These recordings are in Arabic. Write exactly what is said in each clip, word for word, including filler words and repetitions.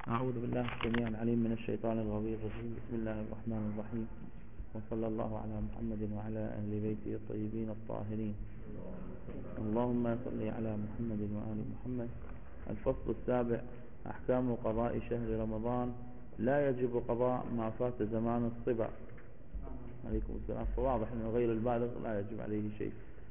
أعوذ بالله السميع العليم من الشيطان الغوي الرجيم. بسم الله الرحمن الرحيم، وصلى الله على محمد وعلى أهل بيته الطيبين الطاهرين. اللهم صل على محمد وآل محمد. الفصل السابع: أحكام قضاء شهر رمضان. لا يجب قضاء ما فات زمان الصبا. عليكم السلام. فواضح أنه غير البالغ لا يجب عليه شيء،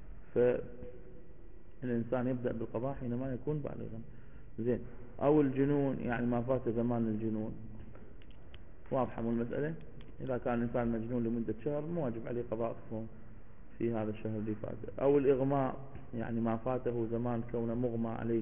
فالإنسان يبدأ بالقضاء حينما يكون بالغا. زين. أو الجنون، يعني ما فات زمان الجنون. واضحة من المسألة. إذا كان الإنسان مجنون لمدة شهر مو واجب عليه قضاء الصوم في هذا الشهر اللي فات. أو الإغماء، يعني ما فاته زمان كونه مغمى عليه،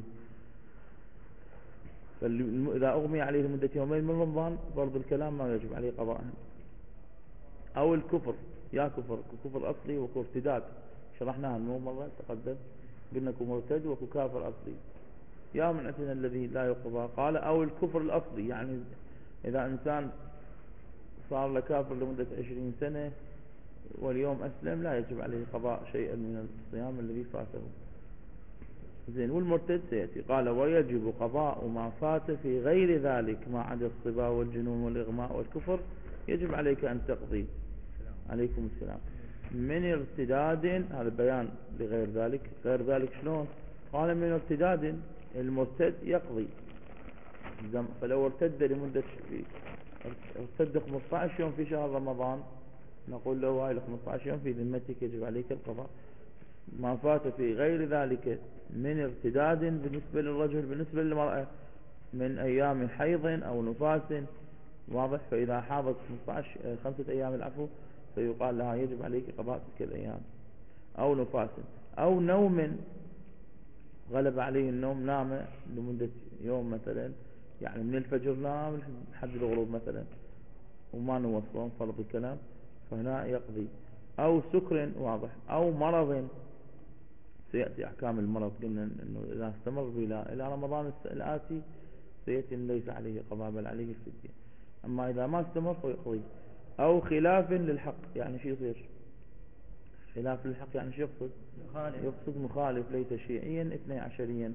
فإذا أغمي عليه لمدة يومين من رمضان برضو الكلام ما يجب عليه قضاء. أو الكفر، يا كفر كفر أصلي وكفر ارتداد، شرحناها المو مرة تقدم، قلنا كفر مرتد وكفر كافر أصلي. يا من عندنا الذي لا يقضى. قال أو الكفر الأصلي، يعني إذا إنسان صار له كافر لمدة عشرين سنة واليوم أسلم لا يجب عليه قضاء شيئا من الصيام الذي فاته. زين. والمرتد سيأتي. قال ويجب قضاء ما فات في غير ذلك ما عدا الصبا والجنون والإغماء والكفر، يجب عليك أن تقضي. عليكم السلام. من ارتداد، هذا بيان لغير ذلك. غير ذلك شلون؟ قال من ارتداد، المرتد يقضي. فلو ارتد لمدة ارتد خمسة عشر يوم في شهر رمضان، نقول له هاي خمسة عشر يوم في ذمتك يجب عليك القضاء. ما فات في غير ذلك من ارتداد بالنسبة للرجل، بالنسبة للمرأة من أيام حيض أو نفاس، واضح. فإذا حاضت خمسة عشر خمسة أيام العفو فيقال لها يجب عليك قضاء تلك الأيام. أو نفاس أو نوم، غلب عليه النوم، نام لمدة يوم مثلا، يعني من الفجر نام لحد الغروب مثلا وما نوصلهم فرض الكلام، فهنا يقضي. أو سكر، واضح. أو مرض، سيأتي أحكام المرض. قلنا أنه إذا استمر بلا إلى رمضان الآتي سيأتي ليس عليه قضاء بل عليه الفدية. أما إذا ما استمر فيقضي. أو خلاف للحق، يعني شو يصير خلاف للحق؟ يعني شو يقصد؟ يقصد مخالف، ليس شيعيا اثني عشريا.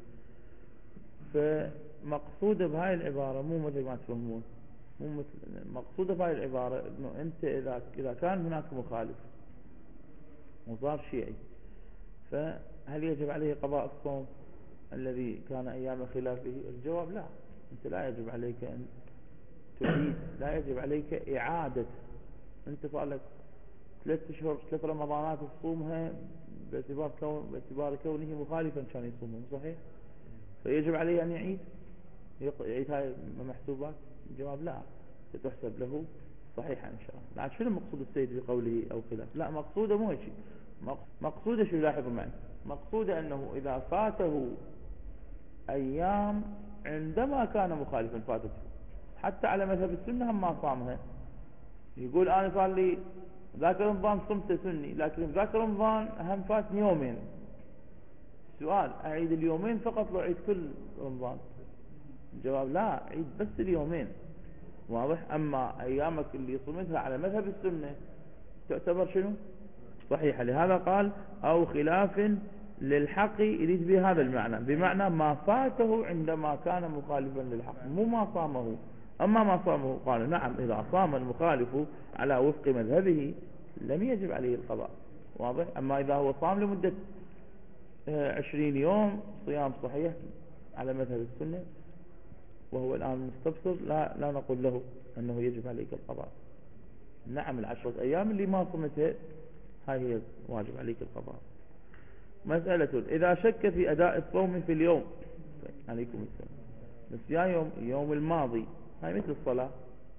فمقصود بهاي العبارة مو مثل ما تفهمون، مو مثل مقصود بهاي العبارة انه انت اذا اذا كان هناك مخالف وصار شيعي، فهل يجب عليه قضاء الصوم الذي كان ايام خلافه؟ الجواب لا. انت لا يجب عليك ان تعيد، لا يجب عليك اعادة. انت صار لك ثلاث اشهر ثلاث رمضانات تصومها باعتبار كون باعتبار كونه مخالفا كان يصومهم، صحيح؟ فيجب عليه ان يعيد يعيد هاي المحسوبات؟ الجواب لا، ستحسب له صحيحا ان شاء الله. لكن شنو مقصود السيد بقوله او خلاف؟ لا، مقصوده مو هيك. مقصوده شو؟ لاحظوا معي. مقصوده انه اذا فاته ايام عندما كان مخالفا فاتته، حتى على مذهب السنه هم ما صامها. يقول انا صار لي ذاك رمضان صمت سني، لكن ذاك رمضان هم فاتني يومين. السؤال: اعيد اليومين فقط لو اعيد كل رمضان؟ الجواب لا، عيد بس اليومين، واضح. اما ايامك اللي صمتها على مذهب السنة تعتبر شنو؟ صحيحة. لهذا قال او خلاف للحق، يريد بهذا المعنى، بمعنى ما فاته عندما كان مخالفا للحق، مو ما صامه. اما ما صامه قال نعم، اذا صام المخالف على وفق مذهبه لم يجب عليه القضاء، واضح. اما اذا هو صام لمدة عشرين يوم صيام صحيح على مذهب السنة وهو الآن مستبصر، لا لا نقول له أنه يجب عليك القضاء. نعم، العشرة أيام اللي ما صمتها هاي هي واجب عليك القضاء. مسألة: إذا شك في أداء الصوم في اليوم، عليكم السلام، نسيان يوم اليوم الماضي، هاي مثل الصلاة.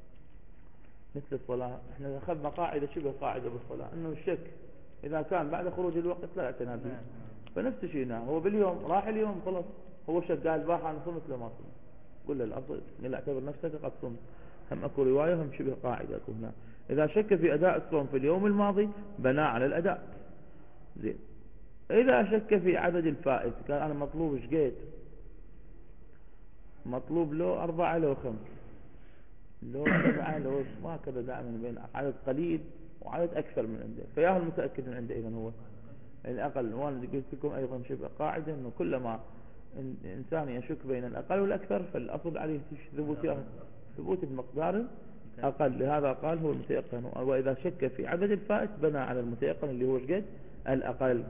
مثل الصلاة احنا أخذنا قاعدة شبه قاعدة بالصلاة، أنه الشك إذا كان بعد خروج الوقت لا اعتنى به. فنفس الشيء هو باليوم، راح اليوم خلاص، هو شك قال باح أنا صمت لما صمت، قل له الأفضل لا اعتبر نفسك قد صمت. هم أكو رواية هم شبه قاعدة أكو هنا. إذا شك في أداء الصوم في اليوم الماضي بنى على الأداء. زين. إذا شك في عدد الفائت، قال أنا مطلوب ايش قيد؟ مطلوب له أربعة لو خمس لو سبعة لو ما كذا، دائما بين عدد قليل وعدد أكثر من عنده، فياه المتأكد من عنده. إذن هو الأقل. وأنا قلت لكم أيضا شبه قاعدة أنه كلما إنسان يشك بين الأقل والأكثر فالأصل عليه ثبوت ثبوت بمقدار أقل، لهذا قال هو المتيقن. وإذا شك في عدد الفائت بنى على المتيقن اللي هو قد الأقل.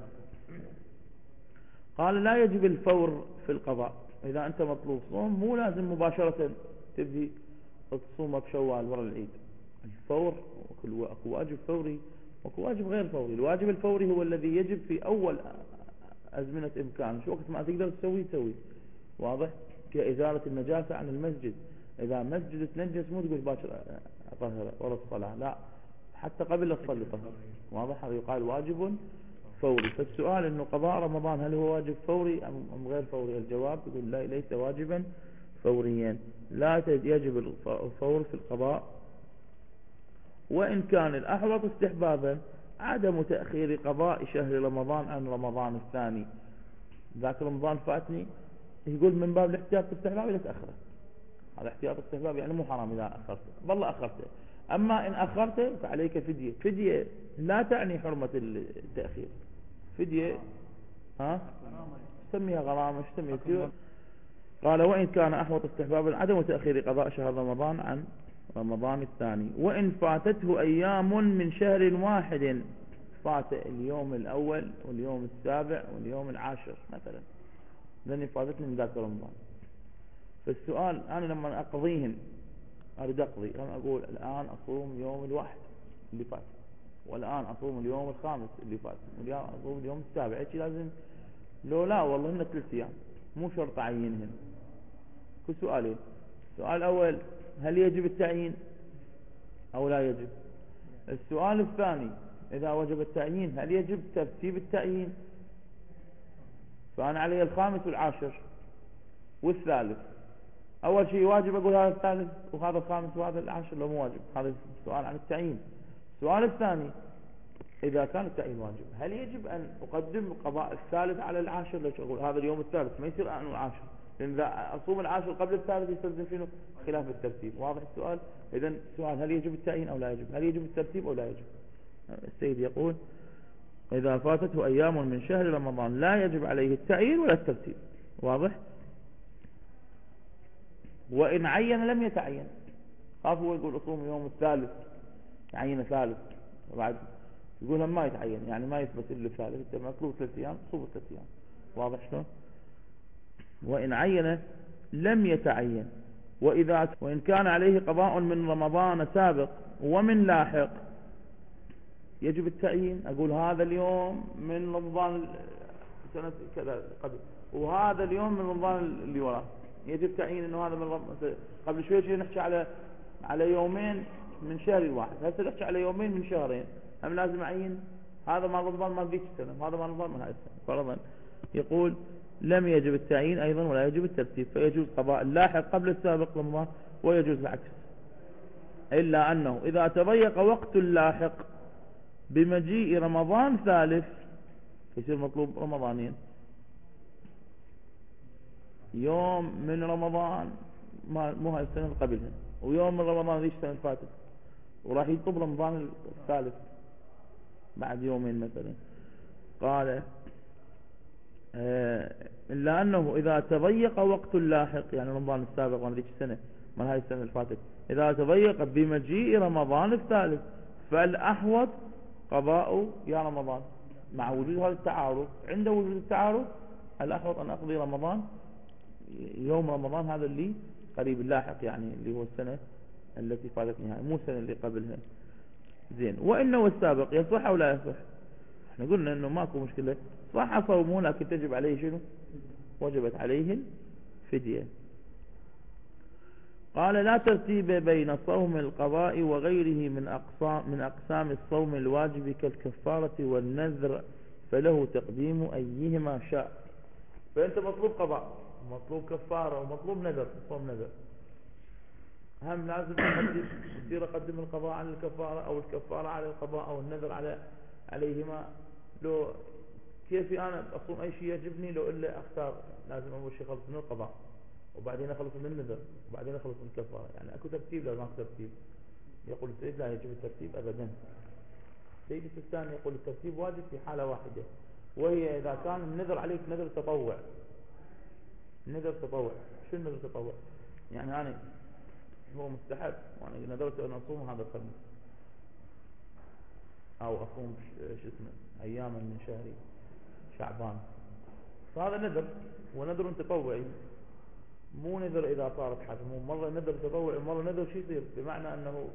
قال لا يجب الفور في القضاء. إذا أنت مطلوب صوم مو لازم مباشرة تبدي تصوم بشوال ورا العيد. الفور أكو واجب فوري وأكو واجب غير فوري. الواجب الفوري هو الذي يجب في أول أزمنة إمكان، شو وقت ما تقدر تسوي تسوي، واضح؟ كإزالة النجاسة عن المسجد. إذا مسجد تنجس مو تقول باكر طهر ورا الصلاة، لا، حتى قبل الصلاة طهر، واضح؟ هذا يقال واجب فوري. فالسؤال إنه قضاء رمضان هل هو واجب فوري أم غير فوري؟ الجواب يقول لا، ليس واجبا فوريا، لا يجب الفور في القضاء. وإن كان الأحوط استحبابا عدم تأخير قضاء شهر رمضان عن رمضان الثاني. ذاك رمضان فاتني، يقول من باب الاحتياط استحباب لا تأخره. هذا احتياط استحباب يعني مو حرام إذا أخرته، والله أخرته. أما إن أخرته فعليك فدية. فدية لا تعني حرمة التأخير، فدية ها سميها غرامة سميها. قال وإن كان أحوط استحبابا عدم تأخير قضاء شهر رمضان عن رمضان الثاني. وإن فاتته أيام من شهر واحد، فات اليوم الأول واليوم السابع واليوم العاشر مثلا، لأني فاتتني من ذاك رمضان. فالسؤال أنا لما أقضيهن أريد أقضي، لما أقول الآن أصوم يوم الواحد اللي فات، والآن أصوم اليوم الخامس اللي فات، والآن أصوم اليوم السابع، إيش لازم؟ لو لا والله هن ثلاث أيام مو شرط أعينهن. كل سؤالين. السؤال الأول هل يجب التعيين أو لا يجب؟ السؤال الثاني إذا وجب التعيين هل يجب ترتيب التعيين؟ فأنا علي الخامس والعاشر والثالث، أول شيء واجب أقول هذا الثالث وهذا الخامس وهذا العاشر، لو مو واجب. هذا السؤال عن التعيين. السؤال الثاني إذا كان التعيين واجب هل يجب أن أقدم قضاء الثالث على العاشر؟ ليش أقول هذا اليوم الثالث ما يصير أن العاشر، لأن إذا أصوم العاشر قبل الثالث يستلزم شنو؟ خلاف الترتيب. واضح السؤال؟ إذن السؤال هل يجب التعيين أو لا يجب؟ هل يجب الترتيب أو لا يجب؟ السيد يقول إذا فاتته أيام من شهر رمضان لا يجب عليه التعيين ولا الترتيب. واضح؟ وإن عين لم يتعين. خاف هو يقول أصوم يوم الثالث، يعين ثالث، وبعد يقول ما يتعين، يعني ما يثبت إلا الثالث، أنت مطلوب ثلاث أيام صوم ثلاث أيام. واضح شلون؟ وإن عين لم يتعين. وإذا وإن كان عليه قضاء من رمضان سابق ومن لاحق يجب التعيين. أقول هذا اليوم من رمضان سنة كذا قبل، وهذا اليوم من رمضان اللي وراه، يجب تعيين إنه هذا من رمضان. قبل شوي شوي نحكي على على يومين من شهر واحد، هسه نحكي على يومين من شهرين، هم لازم أعين هذا ما رمضان ما ذيك السنة وهذا ما رمضان من هاي السنة فرضا. يقول لم يجب التعيين أيضا ولا يجب الترتيب، فيجوز قضاء اللاحق قبل السابق رمضان ويجوز العكس، إلا أنه إذا تضيق وقت اللاحق بمجيء رمضان ثالث يصير مطلوب رمضانين، يوم من رمضان ما مو هاي السنة قبلها ويوم من رمضان ذيك السنة فاتت، وراح يطلب رمضان الثالث بعد يومين مثلا. قال آه إلا أنه إذا تضيق وقت اللاحق، يعني رمضان السابق من ذيك السنة من هاي السنة اللي فاتت، إذا تضيق بمجيء رمضان الثالث فالأحوط قضاء يا رمضان، مع وجود هذا التعارض. عند وجود التعارض الأحوط أن أقضي رمضان يوم رمضان هذا اللي قريب اللاحق، يعني اللي هو السنة التي فاتتني هاي، مو السنة اللي قبلها. زين. وإنه السابق يصح أو لا يصح؟ احنا قلنا إنه ماكو مشكلة، صح صومه لكن تجب عليه شنو؟ وجبت عليه الفدية. قال لا ترتيب بين صوم القضاء وغيره من أقسام من أقسام الصوم الواجب كالكفارة والنذر، فله تقديم أيهما شاء. فأنت مطلوب قضاء، مطلوب كفارة، ومطلوب نذر، صوم نذر، هم لازم أقدم يصير أقدم القضاء على الكفارة أو الكفارة على القضاء أو النذر على عليهما. لو كيفي أنا أصوم أي شيء يعجبني لو إلا أختار لازم أول شيء خلص من القضاء وبعدين أخلص من النذر وبعدين أخلص من الكفارة، يعني أكو ترتيب لازم أكو ترتيب. يقول السيد لا يجب الترتيب أبدا. السيد الثاني يقول الترتيب واجب في حالة واحدة، وهي إذا كان النذر عليك نذر تطوع، نذر تطوع. شو النذر تطوع؟ يعني أنا هو مستحب يعني نذرت أن أصوم هذا الخميس أو أصوم شو اسمه أياما من شهر شعبان، فهذا نذر ونذر تطوعي، مو نذر إذا صارت حاجة، مو مرة نذر تطوعي ومرة نذر شو يصير، بمعنى أنه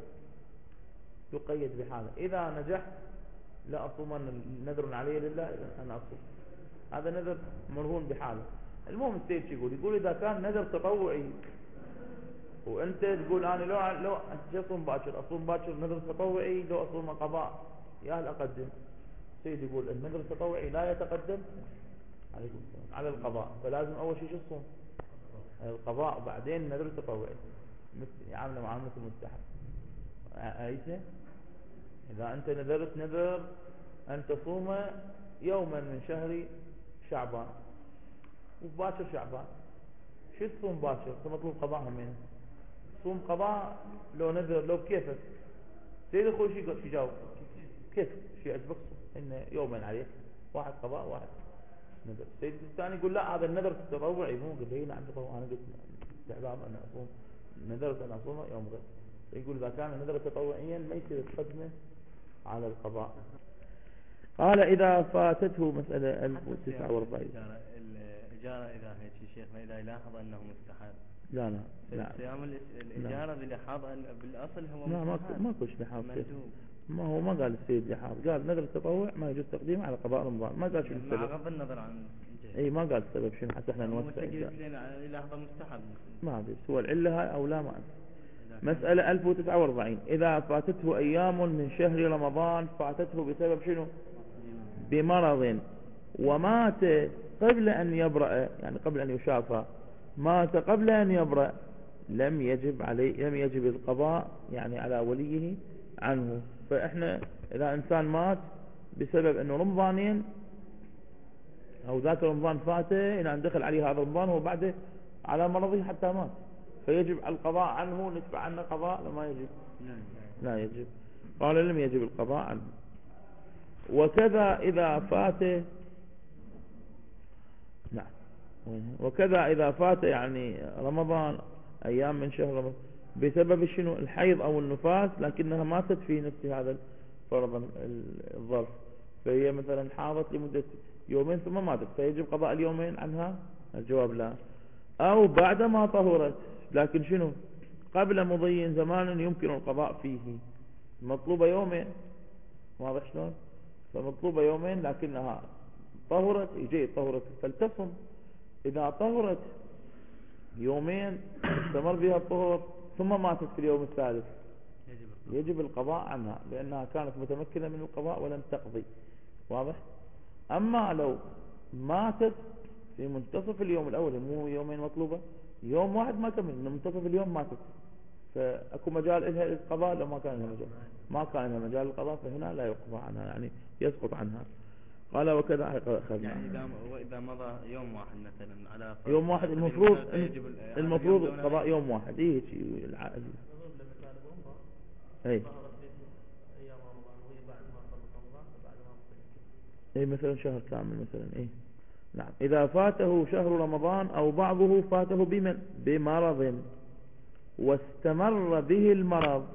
يقيد بحاله. إذا نجحت لا أصومن نذر علي لله أنا أصوم، هذا نذر مرهون بحاله. المهم السيد شو يقول؟ يقول إذا كان نذر تطوعي وأنت تقول أنا لو لو أنت أصوم باكر أصوم باكر نذر تطوعي، لو أصوم قضاء يا هل أقدم؟ السيد يقول النذر التطوعي لا يتقدم عليكم السلام على القضاء، فلازم أول شيء شو تصوم؟ القضاء وبعدين النذر التطوعي، مثل يعامله معاملة المستحب. أيسه إذا أنت نذرت نذر أن تصوم يوما من شهر شعبان وباكر شعبان، شو تصوم باكر؟ مطلوب قضاء منه، تصوم قضاء لو نذر لو بكيفك. سيد أخوي شو شو جاوب؟ كيف شو يعجبك صوم إنه يومين عليك، واحد قضاء واحد نذر. السيد الثاني يقول لا هذا النذر التطوعي، مو قلت هنا عندي تطوع، أنا قلت استحباب أن أصوم نذرت أن أصوم يوم غير. يقول إذا كان النذر تطوعيا ما يصير تقدمه على القضاء. قال إذا فاتته مسألة ألف وتسعة وأربعين الإجارة إذا هيك شيخنا إذا يلاحظ أنه مستحب لا لا لا صيام الإجارة بلحاظ بالأصل هو لا مستحب ما كوش لحاظ، مندوب. ما هو ما قال السيد لحاظ، قال نذر التطوع ما يجوز تقديمه على قضاء رمضان، ما قال شو السبب. مع غض النظر عن اي ما قال السبب شنو حتى احنا نوسع يلاحظ مستحب ما ادري سوى العله هاي او لا ما ادري. مسألة ألف وتسعة وأربعين إذا فاتته أيام من شهر رمضان فاتته بسبب شنو؟ بمرض ومات قبل أن يبرأ، يعني قبل أن يشافى، مات قبل أن يبرأ، لم يجب عليه لم يجب القضاء يعني على وليه عنه. فإحنا إذا إنسان مات بسبب أنه رمضانين أو ذاك رمضان فاته إلى أن دخل عليه هذا رمضان وبعده على مرضه حتى مات، فيجب القضاء عنه، ندفع عنه قضاء لما يجب لا يجب. قال لم يجب القضاء عنه. وكذا إذا فات نعم وكذا إذا فات يعني رمضان أيام من شهر رمضان بسبب شنو الحيض أو النفاس لكنها ماتت في نفس هذا فرضا الظرف، فهي مثلا حاضت لمدة يومين ثم ماتت فيجب قضاء اليومين عنها؟ الجواب لا. أو بعدما طهرت لكن شنو قبل مضي زمان يمكن القضاء فيه، مطلوبة يومين، واضح شلون؟ فمطلوبة يومين لكنها طهرت يجي طهرت فلتصم، إذا طهرت يومين استمر بها الطهر ثم ماتت في اليوم الثالث يجب القضاء عنها لأنها كانت متمكنة من القضاء ولم تقضي، واضح؟ أما لو ماتت في منتصف اليوم الأول، مو يومين مطلوبة، يوم واحد ما كمل من منتصف اليوم ماتت، فأكو مجال لها القضاء لو ما كان لها مجال، ما كان لها مجال القضاء فهنا لا يقضى عنها يعني يسقط عنها. قال وكذا أخذنا يعني إذا وإذا مضى يوم واحد مثلا على يوم واحد المفروض المفروض القضاء يوم واحد. إيه شيء العائل إيه إيه مثلا شهر كامل مثلا إيه نعم. إذا فاته شهر رمضان أو بعضه فاته بمن بمرض واستمر به المرض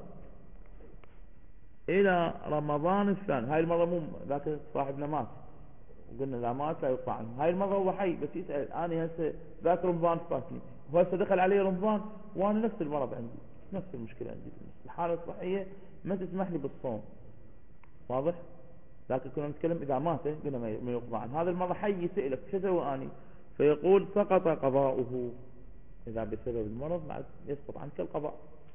إلى رمضان الثاني، هاي المرض مو ذاك صاحبنا مات قلنا لا مات لا يقطع عنه، هاي المرض هو حي بس يسأل أنا هسه ذاك رمضان فاتني وهسه دخل علي رمضان وأنا نفس المرض عندي نفس المشكلة عندي، الحالة الصحية ما تسمح لي بالصوم، واضح؟ لكن كنا نتكلم إذا مات قلنا ما يقضى عنه. هذا المرض حي يسألك شو سوى أني فيقول سقط قضاؤه، إذا بسبب المرض يسقط عنك القضاء.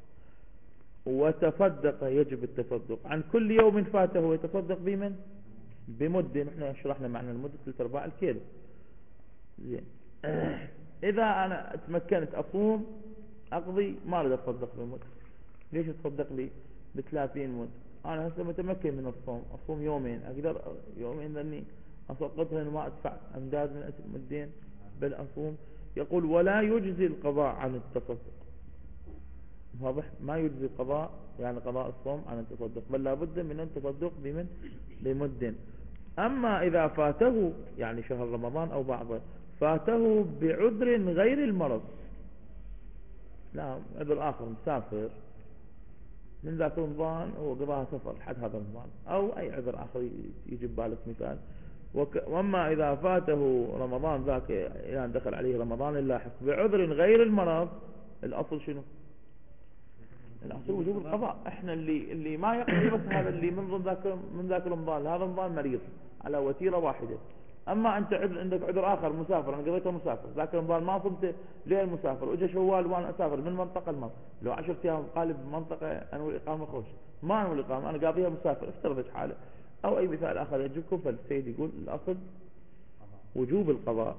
وتصدق يجب التصدق عن كل يوم فاته يتصدق بمن بمد، نحن شرحنا معنى المدة ثلاث أرباع الكيلو زين. إذا أنا تمكنت أصوم أقضي ما أريد أتصدق بمد، ليش تصدق لي بثلاثين مد؟ أنا هسه متمكن من الصوم أصوم يومين أقدر يومين لأني أسقطها وما أدفع أمداد من مدين بل أصوم. يقول ولا يجزي القضاء عن التصدق، واضح؟ ما يجزي القضاء يعني قضاء الصوم عن التصدق بل لابد من التصدق بمن بمد. أما إذا فاته يعني شهر رمضان أو بعضه فاته بعذر غير المرض، لا عذر آخر، مسافر من ذاك رمضان وقضاها سفر حد هذا رمضان، أو أي عذر آخر يجي ببالك مثال. وك... وأما إذا فاته رمضان ذاك إذا دخل عليه رمضان اللاحق بعذر غير المرض، الأصل شنو؟ الأصل وجوب القضاء. إحنا اللي اللي ما يقضي بس هذا اللي من ذاك من ذاك رمضان هذا رمضان مريض على وتيرة واحدة. أما أنت عذر عندك عذر آخر، مسافر، أنا قضيته مسافر ذاك رمضان ما صمت ليه المسافر، وجا شوال وأنا أسافر من منطقة المنطقة، لو عشرة أيام قالب منطقة أنوي الإقامة خرج، ما أنوي الإقامة أنا قاضيها مسافر، افترضت حالة أو أي مثال آخر يجيكم. فالسيد يقول الأصل وجوب القضاء.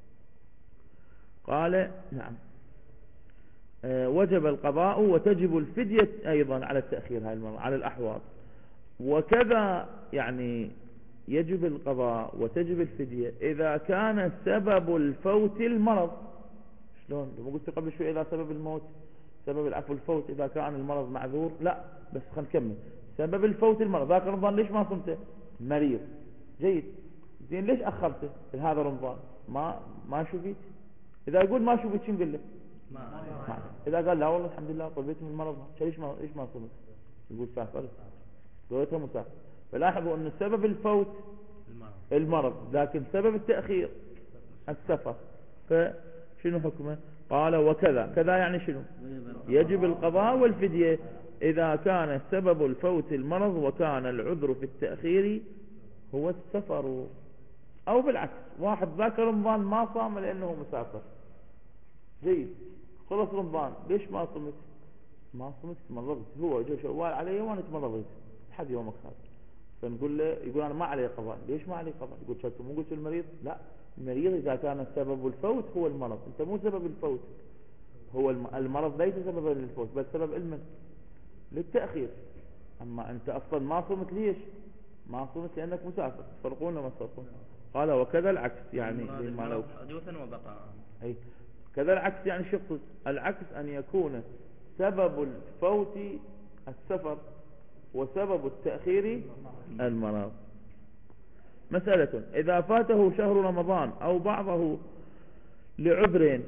قال نعم أه وجب القضاء وتجب الفدية أيضا على التأخير هاي المرة على الأحواض. وكذا يعني يجب القضاء وتجب الفدية إذا كان سبب الفوت المرض. شلون؟ لما قلت قبل شوي إذا سبب الموت سبب العفو الفوت إذا كان المرض معذور، لا بس خلينا نكمل. سبب الفوت المرض، ذاك رمضان ليش ما صمته؟ مريض. جيد، زين ليش أخرته هذا رمضان؟ ما ما شفيت. إذا يقول ما شفيت شو نقول له؟ ما. ما. إذا قال لا والله الحمد لله طلبت من المرض، ليش ما ليش ما صمت؟ يقول سافر، قلتها مسافر. فلاحظوا أن سبب الفوت المرض، لكن سبب التأخير السفر. فشنو حكمه؟ قال وكذا، كذا يعني شنو؟ يجب القضاء والفدية إذا كان سبب الفوت المرض وكان العذر في التأخير هو السفر. أو بالعكس، واحد ذاك رمضان ما صام لأنه مسافر. جيد، خلص رمضان ليش ما صمت؟ ما صمت تمرضت، هو جو شوال علي وانا تمرضت لحد يومك هذا. فنقول له، يقول انا ما علي قضاء. ليش ما علي قضاء؟ يقول شلت مو قلت المريض؟ لا، المريض اذا كان سبب الفوت هو المرض، انت مو سبب الفوت، هو المرض ليس سببا للفوت بل سبب علما للتأخير. اما انت اصلا ما صمت، ليش ما صمت؟ لانك مسافر. تفرقون وما تفرقون؟ قال وكذا العكس، يعني لما لو حدوثا وبقاء. اي كذا العكس، يعني شو يقصد؟ العكس ان يكون سبب الفوت السفر وسبب التأخير المرض. مسألة: إذا فاته شهر رمضان أو بعضه لعذر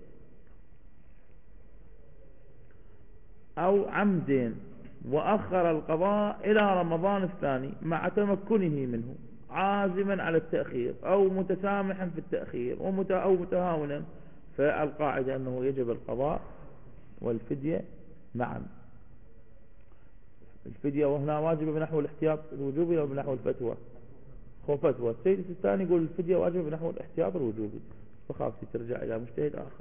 أو عمد وأخر القضاء إلى رمضان الثاني مع تمكنه منه عازما على التأخير أو متسامحا في التأخير أو متهاونا، فالقاعدة أنه يجب القضاء والفدية معا. الفدية وهنا واجبة بنحو الاحتياط الوجوبي أو بنحو الفتوى؟ هو فتوى. السيد الثاني يقول الفدية واجبة بنحو الاحتياط الوجوبي، فخاف ترجع إلى مجتهد آخر.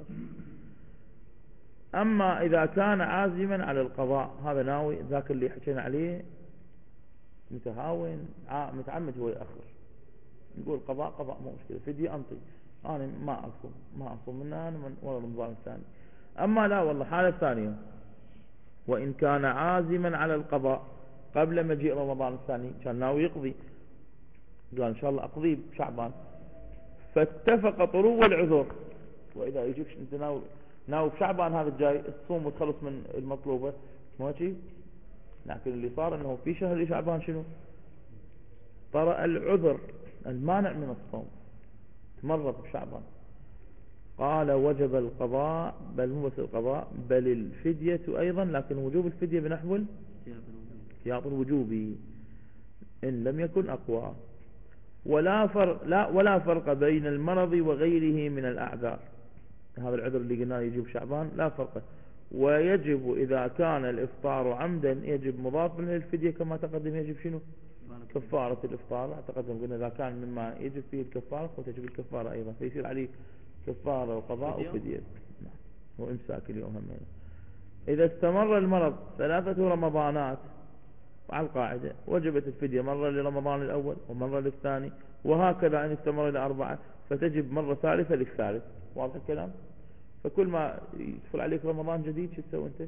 أما إذا كان عازما على القضاء، هذا ناوي، ذاك اللي حكينا عليه متهاون متعمد هو يأخر، يقول قضاء قضاء مو مشكلة، فدية أنطي، أنا ما أصوم ما أصوم منها أنا من ولا رمضان الثاني. أما لا والله حالة ثانية، وإن كان عازما على القضاء قبل مجيء رمضان الثاني، كان ناوي يقضي، قال إن شاء الله أقضي بشعبان، فاتفق طلوع العذر. وإذا يجيك أنت ناوي ناوي بشعبان هذا الجاي تصوم وتخلص من المطلوبة ما شيء، لكن اللي صار أنه في شهر شعبان شنو؟ طرأ العذر المانع من الصوم، تمرض بشعبان. قال وجب القضاء، بل مو بس القضاء بل الفدية أيضا، لكن وجوب الفدية بنحو الاحتياط الوجوبي إن لم يكن أقوى. ولا فرق لا ولا فرق بين المرض وغيره من الأعذار، هذا العذر اللي قلنا يجب شعبان لا فرق. ويجب إذا كان الإفطار عمدا يجب مضافا للفدية كما تقدم، يجب شنو؟ كفارة الإفطار. تقدم قلنا إذا كان مما يجب فيه الكفارة وتجب الكفارة أيضا، فيصير عليه كفارة وقضاء وفدية وإمساك اليوم همين. إذا استمر المرض ثلاثة رمضانات على القاعدة وجبت الفدية مرة لرمضان الأول ومرة للثاني، وهكذا إن استمر إلى أربعة فتجب مرة ثالثة للثالث. واضح الكلام؟ فكل ما يدخل عليك رمضان جديد شو تسوي أنت؟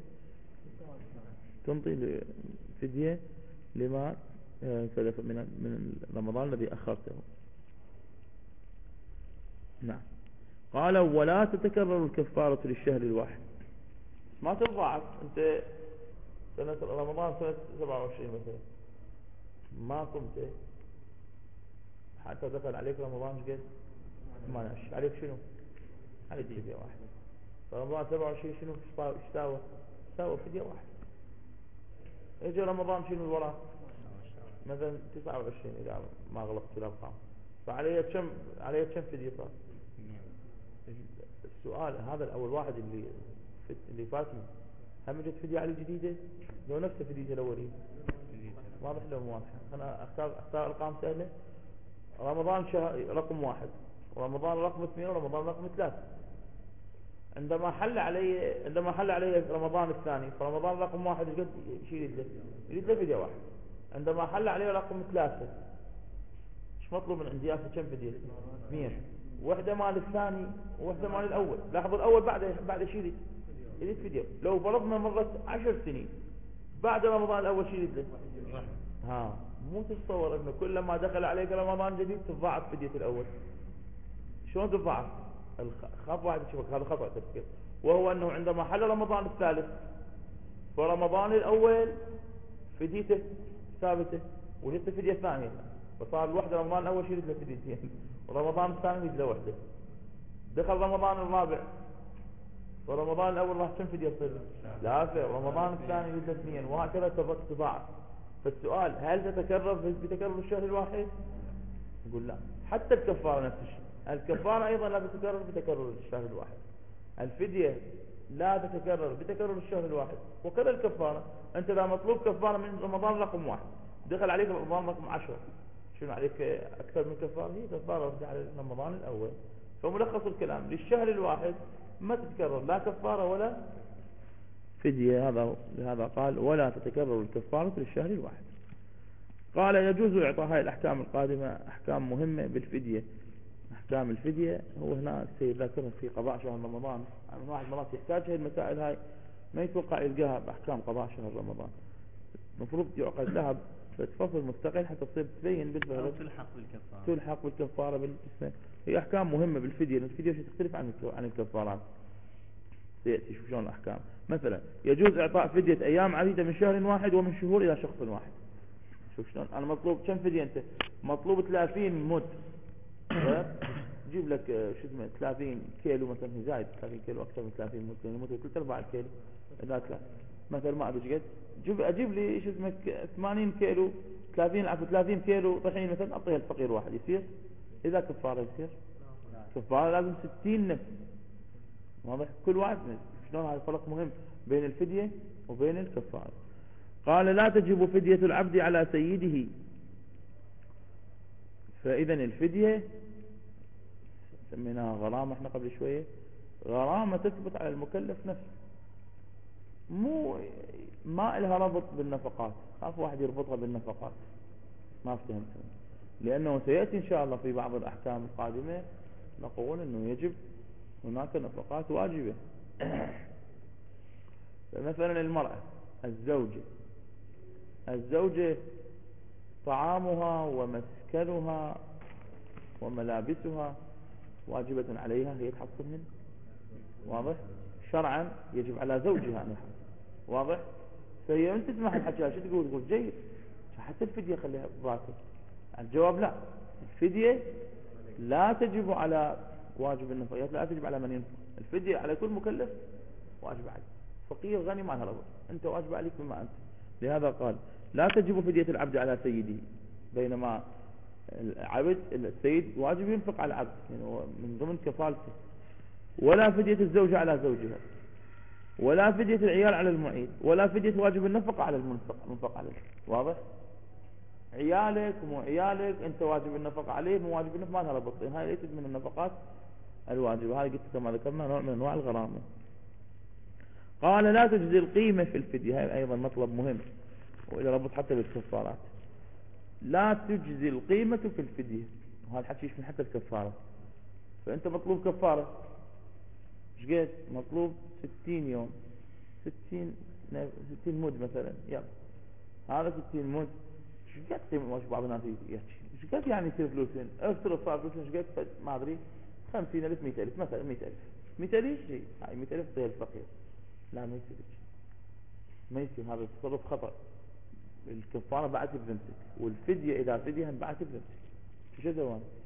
تنطي فدية لما سلف من من رمضان الذي أخرته. نعم. قال ولا تتكرر الكفارة للشهر الواحد، ما تضاعف. أنت سنة رمضان سنة سبعة وعشرين مثلا ما صمت حتى دخل عليك رمضان قد ما نعش عليك شنو؟ عليك فدية واحدة. رمضان سبعة وعشرين شنو ايش ساوى؟ ساوى فدية واحدة. اجى رمضان شنو الوراء؟ مثلا تسعة وعشرين اذا ما غلطت الارقام، فعليه كم عليه كم فدية صار؟ السؤال هذا الاول واحد اللي اللي فاتني هم جت فدية عليه جديدة لو نفس فدية الاولين؟ واضح لو مو واضحة؟ انا اختار اختار ارقام سهلة. رمضان شهر رقم واحد، ورمضان رقم اثنين، ورمضان رقم ثلاثة. عندما حل علي عندما حل علي رمضان الثاني، فرمضان رقم واحد قد شيء يريد له يريد له فدية واحد. عندما حل علي رقم ثلاثة ايش مطلوب من عندي؟ اخذ كم فدية؟ اثنين، واحدة مال الثاني وواحدة مال الاول. لاحظوا الاول بعد بعد شيء يريد يريد فدية. لو فرضنا مرت عشر سنين بعد رمضان الاول شيء يريد له ها، مو تتصور انه كل ما دخل عليك رمضان جديد تضاعف فدية الاول. شلون تضاعف؟ خاف واحد يشوفك هذا خطأ تفكير، وهو انه عندما حل رمضان الثالث فرمضان الاول فديته ثابته ولسه فدية ثانية، فصار الوحدة رمضان الاول شيء له فديتين، ورمضان الثاني له وحدة. دخل رمضان الرابع ورمضان الاول راح كم فدية تصير؟ ثلاثة، ورمضان الثاني له اثنين، وهكذا تضاعف. فالسؤال هل تتكرر بتكرر الشهر الواحد؟ نقول لا. حتى الكفارة نفس الشيء، الكفارة ايضا لا تتكرر بتكرر الشهر الواحد، الفدية لا تتكرر بتكرر الشهر الواحد، وكذا الكفارة. انت اذا مطلوب كفارة من رمضان رقم واحد دخل عليك رمضان رقم عشرة، شنو عليك اكثر من كفارة؟ هي كفارة على رمضان الاول. فملخص الكلام للشهر الواحد ما تتكرر لا كفارة ولا فدية. هذا لهذا قال ولا تتكرر الكفارة للشهر الواحد. قال يجوز إعطاء هذه الأحكام القادمة أحكام مهمة بالفدية. أحكام الفدية هو هنا السيد ذكرها في قضاء شهر رمضان. يعني واحد مرات يحتاج هذه المسائل هاي ما يتوقع يلقاها بأحكام قضاء شهر رمضان. المفروض يعقد ذهب فتفصل مستقل حتى تصير تبين بالفعل تلحق بالكفارة تلحق بالكفارة بالجسم. هي أحكام مهمة بالفدية، لأن الفدية تختلف عن عن الكفارات. سيأتي شوف شلون الأحكام. مثلا يجوز إعطاء فدية أيام عديدة من شهر واحد ومن شهور إلى شخص واحد. شوف شلون أنا مطلوب كم فدية؟ أنت مطلوب ثلاثين مد، جيب لك شو اسمه ثلاثين كيلو مثلا، زايد ثلاثين كيلو أكثر من ثلاثين مد، لأن مد ثلاث أرباع الكيلو إذا ثلاث مثلا ما أدري قد جيب أجيب لي شو اسمه ثمانين كيلو ثلاثين عفوا ثلاثين كيلو طحين مثلا أعطيها الفقير واحد يصير؟ إذا كفارة يصير كفارة لازم ستين نفس. واضح؟ كل واحد شلون هذا الفرق مهم بين الفدية وبين الكفارة. قال لا تجب فدية العبد على سيده. فإذا الفدية سميناها غرامة احنا قبل شوية، غرامة تثبت على المكلف نفسه، مو ما لها ربط بالنفقات. خاف واحد يربطها بالنفقات، ما افتهمت، لأنه سيأتي إن شاء الله في بعض الأحكام القادمة نقول أنه يجب هناك نفقات واجبة. فمثلا المرأة الزوجة الزوجة طعامها ومسكنها وملابسها واجبة عليها، هي تحصل منه. واضح؟ شرعا يجب على زوجها أن يحصل. واضح؟ فهي أنت تسمح الحكي شو تقول؟ تقول جيد حتى الفدية خليها براتب. الجواب لا، الفدية لا تجب على واجب النفقات، لا تجب على من ينفق. الفدية على كل مكلف واجب عليه، فقير غني ما لها ربط، أنت واجب عليك بما أنت. لهذا قال لا تجب فدية العبد على سيده، بينما العبد السيد واجب ينفق على العبد يعني من ضمن كفالته. ولا فدية الزوجة على زوجها، ولا فدية العيال على المعيل، ولا فدية واجب النفقة على المنفق منفق عليه. واضح؟ عيالك مو عيالك انت واجب النفقة عليه، مو واجب النفقة ما لها ربط، هاي ليست من النفقات الواجبة. هاي قلت كما ذكرنا نوع من انواع الغرامة. قال لا تجزي القيمة في الفدية، هاي ايضا مطلب مهم وإذا ربط حتى بالكفارات. لا تجزي القيمة في الفدية، وهذا الحكي يشمل حتى الكفارة. فأنت مطلوب كفارة ايش قد؟ مطلوب ستين يوم، ستين ستين مد مثلا، يلا هذا ستين مد ايش قد قيمة؟ واش بعض الناس يحكي ايش قد يعني يصير فلوسين؟ افترض صار فلوسين ايش قد؟ ما ادري خمسين ألف مئة ألف مثلا، مئة ألف مئة ألف شيء، هاي مئة ألف طيب الفقير. لا ما يصير ما يصير، هذا تصرف خطأ. الكفارة بعد بنمسك، والفدية إذا فدية بعد بنمسك. شو زوان؟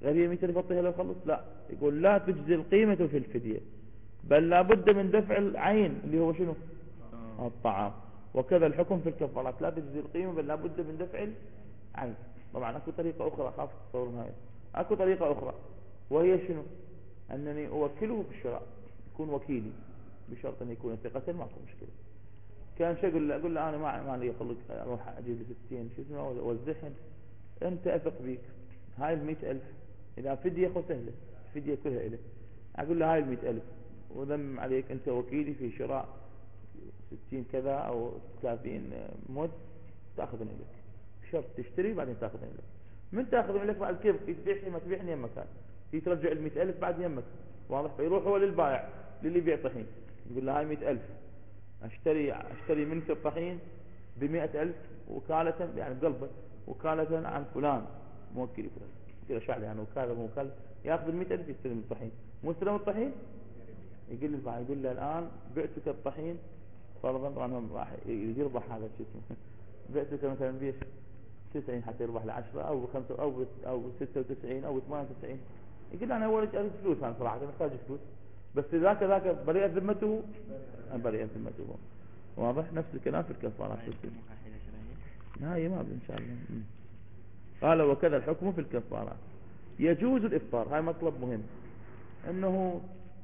غير هي مئة ألف أعطيها لو خلص؟ لا، يقول لا تجزي القيمة في الفدية، بل لابد من دفع العين اللي هو شنو؟ الطعام. وكذا الحكم في الكفارات، لا تجزي القيمة بل لابد من دفع العين. طبعا اكو طريقة اخرى، خاف تصورون هاي، اكو طريقة اخرى وهي شنو؟ انني اوكله بالشراء، يكون وكيلي بشرط ان يكون ثقة، ماكو مشكلة. كان شو اقول له؟ اقول له انا ما ما لي خلق اروح اجيب لي ستين شو اسمه والزحن، انت اثق بيك، هاي المئة ألف اذا فدية خو سهلة، الفدية كلها إله. اقول له هاي المئة ألف وذم عليك، انت وكيلي في شراء ستين كذا او ثلاثين مد، تاخذ لك بشرط تشتري بعدين تاخذ لك. من تاخذ لك بعد كيف تبيعني ما تبيعني يمك، هي ترجع ال مئة ألف بعد يمك، واضح؟ فيروح هو للبائع للي يبيع طحين، يقول له هاي مئة ألف اشتري اشتري منك الطحين بمئة ألف وكالة، يعني بقلبه وكالة عن فلان موكل فلان كذا شعلي يعني وكالة موكل، ياخذ ال مئة ألف يستلم الطحين. مستلم الطحين يقول للبائع، يقول له الان بعتك الطحين فرضا، طبعا راح يربح هذا شو اسمه بعتك مثلا بيش تسعين حتى يربح لعشرة او خمسة او او ستة وتسعين او ثمانية وتسعين، يقول انا اول اريد فلوس، انا صراحه محتاج فلوس، بس ذاك ذاك بريئة ذمته، بريئة ذمته، واضح؟ نفس الكلام في الكفارات. هاي ما ان شاء الله. قال وكذا الحكم في الكفارات. يجوز الافطار، هاي مطلب مهم، انه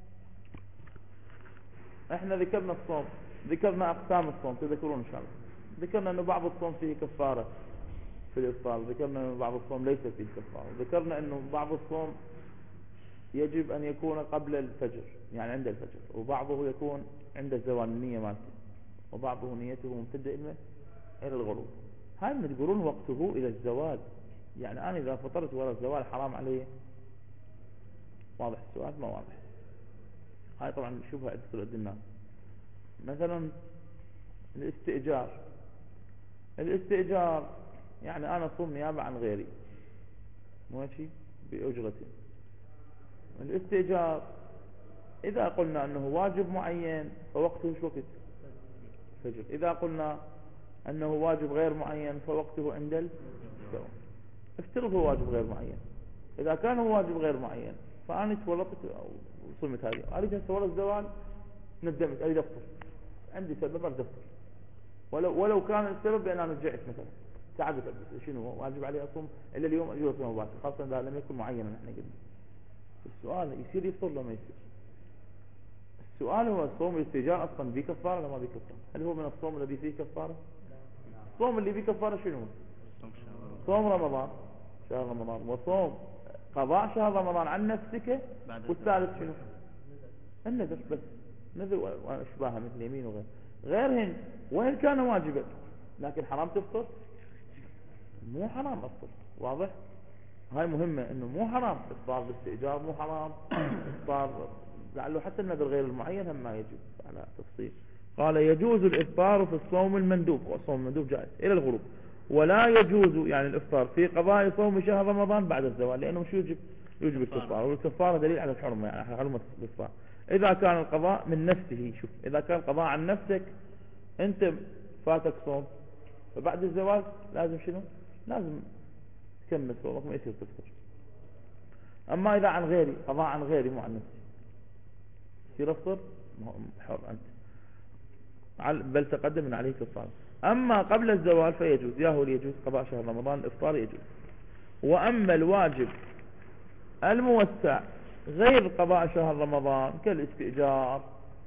احنا ذكرنا الصوم، ذكرنا اقسام الصوم تذكرون ان شاء الله، ذكرنا انه بعض الصوم فيه كفارة في الافطار، ذكرنا انه بعض الصوم ليس فيه كفارة، ذكرنا انه بعض الصوم يجب ان يكون قبل الفجر يعني عند الفجر، وبعضه يكون عند الزوال النية مالته، وبعضه نيته ممتدة الى الى الغروب. هاي من تقولون وقته الى الزوال، يعني انا اذا فطرت وراء الزوال حرام علي؟ واضح السؤال؟ ما واضح. هاي طبعا شبهة تدخل عند الناس. مثلا الاستئجار، الاستئجار يعني انا اصوم نيابة عن غيري ماشي بأجرتي. الاستئجار اذا قلنا انه واجب معين فوقته شو وقت؟ فجر. اذا قلنا انه واجب غير معين فوقته عند الزوال. افترض هو واجب غير معين، اذا كان هو واجب غير معين فانا تولطت وصمت هذه، اريد هسه ورا الزوال ندمت اريد افطر، عندي سبب اريد افطر، ولو ولو كان السبب بان انا رجعت مثلا تعبت، شنو واجب علي اصوم الا اليوم اجي اصوم مباشر، خاصه اذا لم يكن معينا. نحن قلنا السؤال يصير يفطر لما يصير، السؤال هو الصوم الاستئجار اصلا به كفاره ولا ما به كفاره؟ هل هو من الصوم الذي فيه كفاره؟ الصوم اللي به كفاره شنو؟ صوم رمضان، شهر رمضان، وصوم قضاء شهر رمضان عن نفسك، والثالث شنو؟ النذر، بس نذر واشباهه مثل يمين وغير غيرهن، وإن كان واجبا لكن حرام تفطر؟ مو حرام افطر، واضح؟ هاي مهمة، انه مو حرام افطار باستئجار، مو حرام افطار لعله حتى النذر غير المعين هم ما يجب على تفصيل. قال يجوز الافطار في الصوم المندوب، والصوم المندوب جائز الى الغروب، ولا يجوز يعني الافطار في قضاء صوم شهر رمضان بعد الزوال، لانه مش يجب يجب الكفاره، والكفاره دليل على الحرمه يعني على حرمه الافطار. اذا كان القضاء من نفسه، شوف اذا كان القضاء عن نفسك انت فاتك صوم فبعد الزوال لازم شنو؟ لازم تكمل صومك ما يصير تفطر. اما اذا عن غيري، قضاء عن غيري مو عن نفسي، يصير افطر حر انت، بل تقدم من عليه كفاره. اما قبل الزوال فيجوز، ياهو يجوز قضاء شهر رمضان، الافطار يجوز. واما الواجب الموسع غير قضاء شهر رمضان كالاستئجار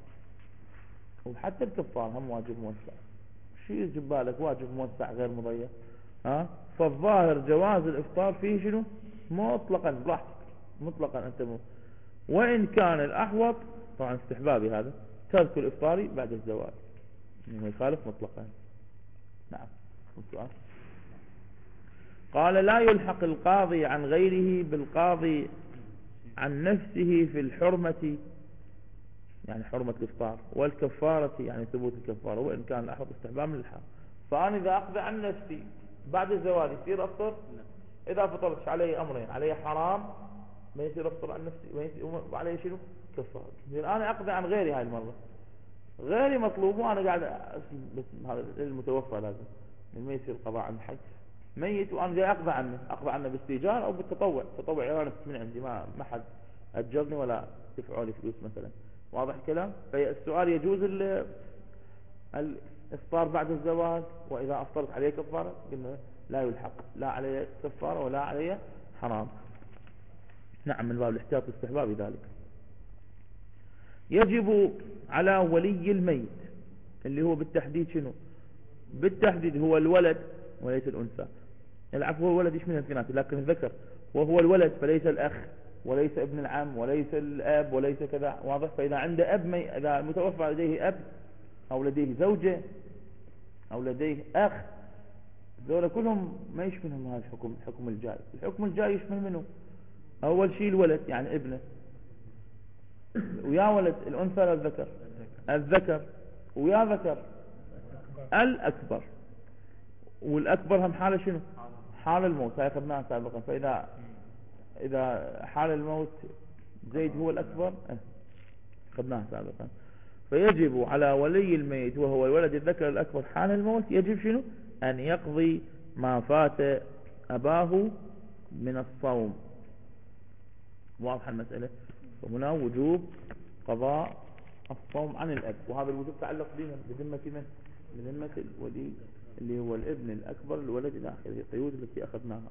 وحتى الكفار هم واجب موسع، شو يجي بالك واجب موسع غير مضيق؟ ها، فالظاهر جواز الافطار فيه شنو؟ مطلقا براحتك مطلقا انت مو. وان كان الاحوط طبعا استحبابي هذا ترك الافطار بعد الزوال، ما يخالف مطلقا. نعم. السؤال قال لا يلحق القاضي عن غيره بالقاضي عن نفسه في الحرمة، يعني حرمة الإفطار، والكفارة يعني ثبوت الكفارة، وإن كان الأحوط استحباب من الحال. فأنا إذا أخذ عن نفسي بعد الزوال يصير أفطر؟ إذا فطرتش علي أمرين، علي حرام ما يصير أفطر عن نفسي، ما يصير وعلي شنو؟ كفارة. أنا أقضي عن غيري هاي المرة، غيري مطلوب وأنا قاعد هذا المتوفى لازم ما يصير قضاء عن حج ميت وانا جاي اقضى عنه، اقضى عنه باستئجار او بالتطوع، تطوع يعني انا من عندي ما ما حد اجرني ولا دفعوا لي فلوس مثلا. واضح الكلام؟ فالسؤال يجوز الافطار بعد الزواج، واذا افطرت عليه كفاره قلنا لا يلحق لا عليه كفاره ولا عليه حرام. نعم، من باب الاحتياط واستحباب ذلك. يجب على ولي الميت اللي هو بالتحديد شنو؟ بالتحديد هو الولد وليس الأنثى. العفو، هو الولد يشمل الاثنين لكن الذكر وهو الولد فليس الأخ وليس ابن العم وليس الأب وليس كذا. واضح؟ فإذا عنده أب مي... إذا متوفى لديه أب أو لديه زوجة أو لديه أخ، ذولا كلهم ما يشملهم هذا الحكم. الحكم الجاي الحكم الجاي يشمل منه أول شيء الولد يعني ابنه، ويا ولد الأنثى للذكر الذكر، ويا ذكر الأكبر. والأكبر هم حالة شنو؟ حال الموت، هاي أخذناها سابقا. فإذا إذا حال الموت زيد هو الأكبر أخذناها سابقا. فيجب على ولي الميت وهو الولد الذكر الأكبر حال الموت يجب شنو؟ أن يقضي ما فات أباه من الصوم. واضح المسألة؟ وهنا وجوب قضاء الصوم عن الأب، وهذا الوجوب تعلق بذمة من؟ بذمة الولي اللي هو الابن الأكبر الولد إلى آخره، القيود التي أخذناها.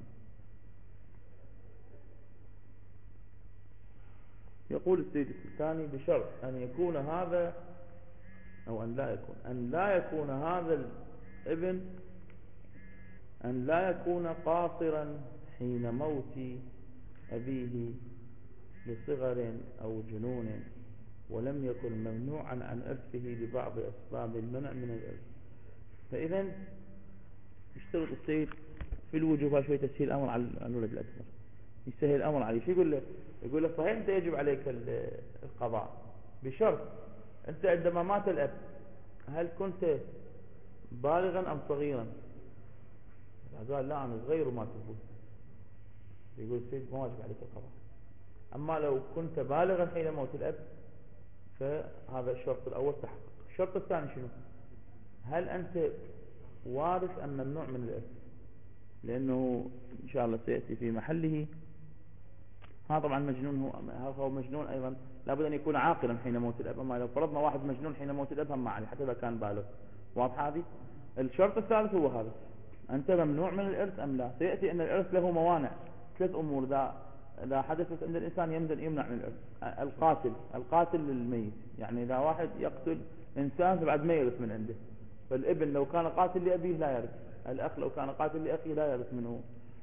يقول السيد الثاني بشرط أن يكون هذا أو أن لا يكون أن لا يكون هذا الابن أن لا يكون قاصرا حين موت أبيه لصغر أو جنون، ولم يكن ممنوعا عن إرثه لبعض أسباب المنع من الإرث. فإذا يشترط السيد في الوجوب شوي تسهيل الأمر على الولد الأكبر، يسهل الأمر عليه. شو يقول له؟ يقول له صحيح أنت يجب عليك القضاء بشرط أنت عندما مات الأب هل كنت بالغا أم صغيرا؟ قال لا أنا صغير وما تبوت. يقول السيد ما واجب عليك القضاء. أما لو كنت بالغا حين موت الأب فهذا الشرط الأول تحقق. الشرط الثاني شنو؟ هل أنت وارث أم ممنوع من الإرث؟ لأنه إن شاء الله سيأتي في محله. هذا طبعا مجنون، هو هو مجنون أيضا لابد أن يكون عاقلا حين موت الأب. أما لو فرضنا واحد مجنون حين موت الأب هم ما عليه حتى إذا كان بالغ. واضح هذه؟ الشرط الثالث هو هذا، أنت ممنوع من الإرث أم لا؟ سيأتي أن الإرث له موانع، ثلاث أمور إذا إذا حدثت عند الإنسان يمنع يمنع من الإرث. القاتل القاتل للميت، يعني إذا واحد يقتل إنسان فبعد ما يرث من عنده. فالابن لو كان قاتل لأبيه لا يرث، الأخ لو كان قاتل لأخيه لا يرث منه.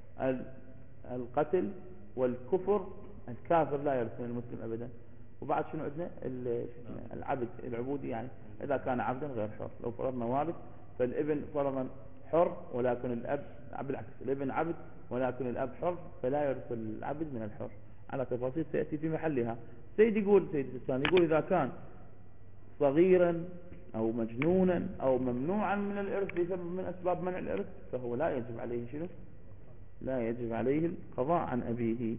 القتل والكفر، الكافر لا يرث من المسلم أبدا. وبعد شنو عندنا؟ العبد العبودي، يعني إذا كان عبدا غير حر. لو فرضنا وارث فالابن فرضا حر ولكن الأب بالعكس، الابن عبد ولكن الأب حر فلا يرث العبد من الحر، على تفاصيل سيأتي في محلها. سيد يقول سيد الثاني يقول إذا كان صغيرا أو مجنونا أو ممنوعا من الإرث بسبب من أسباب منع الإرث فهو لا يجب عليه شنو؟ لا يجب عليه القضاء عن أبيه.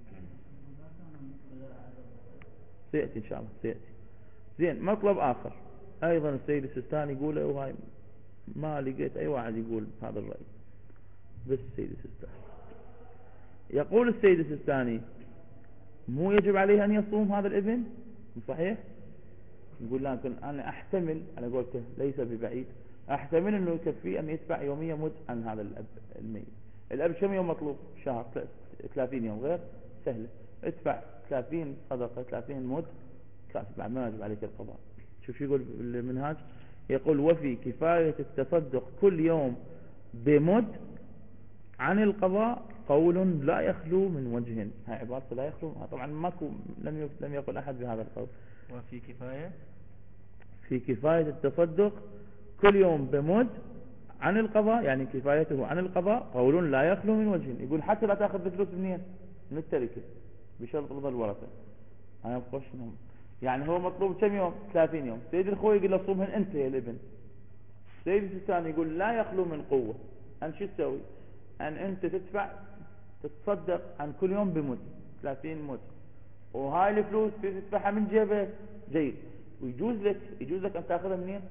سيأتي إن شاء الله سيأتي. زين، مطلب آخر أيضا السيد السيستاني يقوله، وهاي ما لقيت أي واحد يقول هذا الرأي بس السيد السيستاني. يقول السيد السيستاني مو يجب عليه أن يصوم هذا الابن؟ صحيح؟ يقول لكن أنا أحتمل، أنا قلت ليس ببعيد، أحتمل أنه يكفي أن يدفع يوميا مد عن هذا الأب الميت. الأب كم يوم مطلوب؟ شهر، ثلاثين يوم، غير سهلة. ادفع ثلاثين صدقة، ثلاثين مد كافي، بعد ما يجب عليك القضاء. شوف شو يقول المنهاج؟ يقول وفي كفاية التصدق كل يوم بمد عن القضاء قول لا يخلو من وجه. هاي عبارة لا يخلو، طبعا ماكو لم لم يقل أحد بهذا القول. وفي كفاية في كفاية التصدق كل يوم بمد عن القضاء، يعني كفايته عن القضاء قول لا يخلو من وجه. يقول حتى لا تأخذ الفلوس منين؟ من التركة بشرط رضا الورثة. أنا بخش منهم. يعني هو مطلوب كم يوم؟ ثلاثين يوم. سيد الخوي يقول له صومهن أنت يا الابن. سيد الثاني يقول لا يخلو من قوة. أن شو تسوي؟ أن أنت تدفع تتصدق عن كل يوم بمد، ثلاثين مد، وهاي الفلوس تدفعها من جيبك. جيد. ويجوز لك يجوز لك أن تأخذها منين؟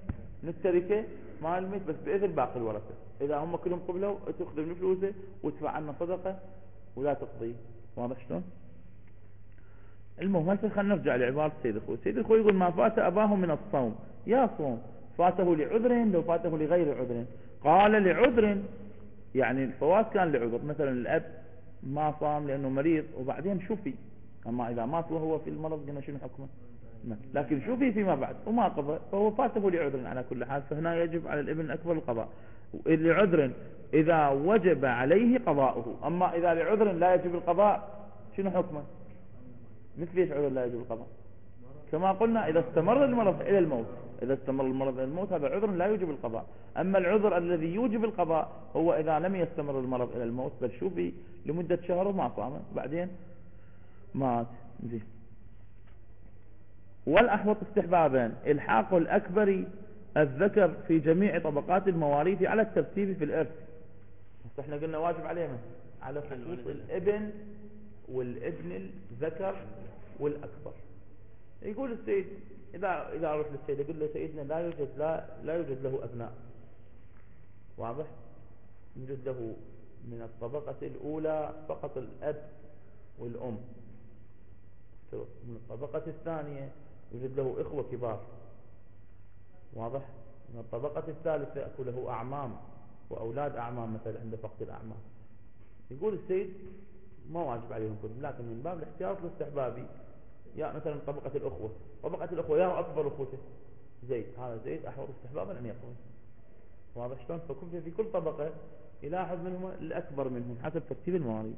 من التركة مال الميت بس بإذن باقي الورثة. إذا هم كلهم قبلوا تأخذ من فلوسه وتدفع عنه صدقة ولا تقضي. واضح شلون؟ المهم هسه خلينا نرجع لعبارة سيد الخوي. سيد الخوي يقول ما فات أباه من الصوم يا صوم فاته لعذر لو فاته لغير عذر. قال لعذر يعني الفوات كان لعذر، مثلا الأب ما صام لأنه مريض وبعدين شفي، أما إذا مات وهو في المرض قلنا شنو حكمه؟ لكن شفي فيما بعد وما قضى فهو فاته لعذر على كل حال، فهنا يجب على الابن الأكبر القضاء لعذر إذا وجب عليه قضاؤه. أما إذا لعذر لا يجب القضاء شنو حكمه؟ مثل ايش عذر لا يجب القضاء؟ كما قلنا إذا استمر المرض إلى الموت، إذا استمر المرض إلى الموت هذا عذر لا يوجب القضاء. أما العذر الذي يوجب القضاء هو إذا لم يستمر المرض إلى الموت بل شوفي لمدة شهر وما صام بعدين مات. زين. والأحوط استحبابا الحاق الأكبر الذكر في جميع طبقات المواريث على الترتيب في الإرث. بس احنا قلنا واجب علينا على خصوص الابن والابن الذكر والأكبر. يقول السيد إذا إذا أروح للسيد يقول له سيدنا لا يوجد لا لا يوجد له أبناء. واضح؟ يوجد له من الطبقة الأولى فقط الأب والأم. من الطبقة الثانية يوجد له إخوة كبار. واضح؟ من الطبقة الثالثة يأكل له أعمام وأولاد أعمام مثلا عند فقد الأعمام. يقول السيد ما واجب عليهم كلهم، لكن من باب الاحتياط الاستحبابي يا مثلا طبقة الأخوة، طبقة الأخوة يا أكبر أخوته زيد، هذا زيد أحوط استحبابا أن يكون. واضح شلون؟ فكل في كل طبقة يلاحظ منهم الأكبر منهم حسب ترتيب المواريث.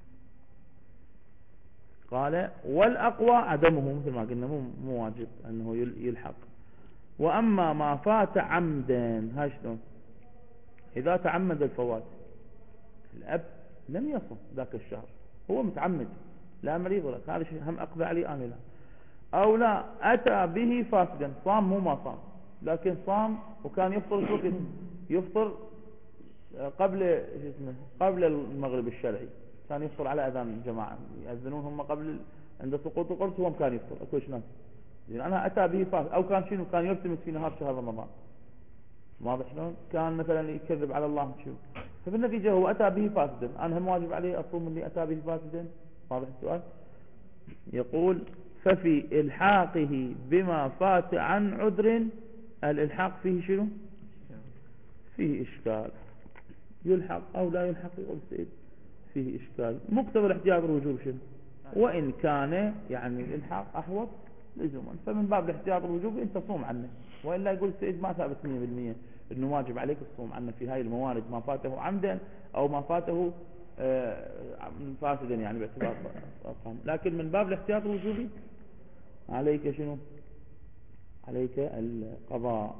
قال والأقوى عدمه مثل ما قلنا مو مو واجب أنه يلحق. وأما ما فات عمدا هاي شلون؟ إذا تعمد الفوات الأب لم يصم ذاك الشهر هو متعمد لا مريض ولا هذا شيء هم أقضي عليه أنا لا، أو لا أتى به فاسدا صام مو ما صام لكن صام وكان يفطر شو كده يفطر قبل اسمه قبل المغرب الشرعي، كان يفطر على أذان الجماعة يأذنون هم قبل عند سقوط القرص هو كان يفطر أكو شنو زين أنا أتى به فاسد أو كان شنو كان يلتمس في نهار شهر رمضان. واضح شلون؟ كان مثلا يكذب على الله شو، ففي النتيجة هو أتى به فاسدا أنا هم واجب عليه أصوم اللي أتى به فاسدا. واضح السؤال؟ يقول ففي إلحاقه بما فات عن عذر الإلحاق فيه شنو؟ فيه إشكال. يلحق أو لا يلحق يقول السيد فيه إشكال. مقتضى الاحتياط الوجوب شنو؟ وإن كان يعني الإلحاق أحوط لزوما، فمن باب الاحتياط الوجوب أنت صوم عنه، وإلا يقول السيد ما ثابت مية بالمية إنه واجب عليك الصوم عنه في هاي الموارد ما فاته عمدا أو ما فاته فاسدا يعني باعتبار أرقام، لكن من باب الاحتياط الوجوبي عليك شنو؟ عليك القضاء.